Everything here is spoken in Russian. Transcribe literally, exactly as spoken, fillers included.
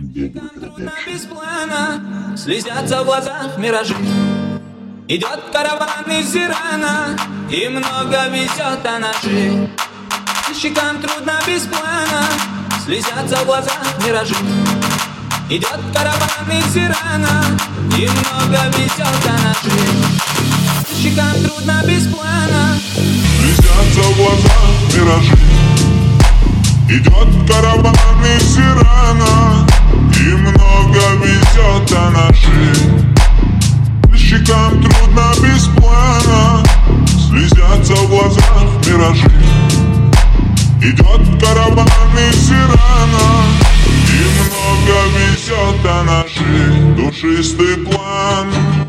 Трудно без плана, слезятся в глазах миражи. Идет караван из Ирана, и много везет о ножи. Щекам трудно без плана, слезятся в глазах миражи. Идет караван из Ирана, и много везет о ножи. Щекам трудно без плана, слезятся в глазах миражи. Идет караван из Ирана, и много везет о ножи. Щекам трудно без плана, слезятся в глазах миражи. Идет караван из Ирана, и много везет о ножи. Душистый план